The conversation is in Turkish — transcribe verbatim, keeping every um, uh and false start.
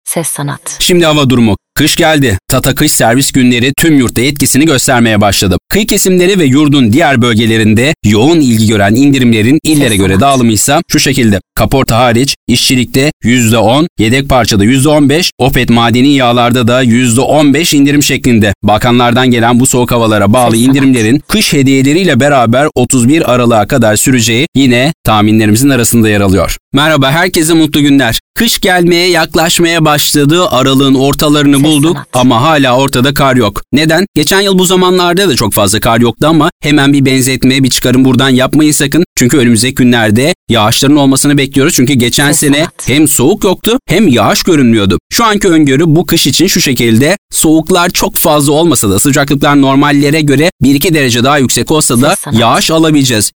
Ses sanat. Şimdi hava durumu. Kış geldi. Tata kış servis günleri tüm yurtta etkisini göstermeye başladı. Kıyı kesimleri ve yurdun diğer bölgelerinde yoğun ilgi gören indirimlerin illere göre dağılımı ise şu şekilde. Kaporta hariç işçilikte yüzde on, yedek parçada yüzde on beş, Opet madeni yağlarda da yüzde on beş indirim şeklinde. Bakanlardan gelen bu soğuk havalara bağlı indirimlerin kış hediyeleriyle beraber otuz bir Aralık'a kadar süreceği yine tahminlerimizin arasında yer alıyor. Merhaba, herkese mutlu günler. Kış gelmeye yaklaşmaya başladığı Aralık'ın ortalarını Ses bulduk sanat. ama hala ortada kar yok. Neden? Geçen yıl bu zamanlarda da çok fazla kar yoktu ama hemen bir benzetme, bir çıkarım buradan yapmayın sakın. Çünkü önümüzdeki günlerde yağışların olmasını bekliyoruz. Çünkü geçen Ses sene sanat. hem soğuk yoktu hem yağış görünmüyordu. Şu anki öngörü bu kış için şu şekilde: soğuklar çok fazla olmasa da, sıcaklıklar normallere göre bir iki derece daha yüksek olsa da Ses sanat. yağış alabileceğiz.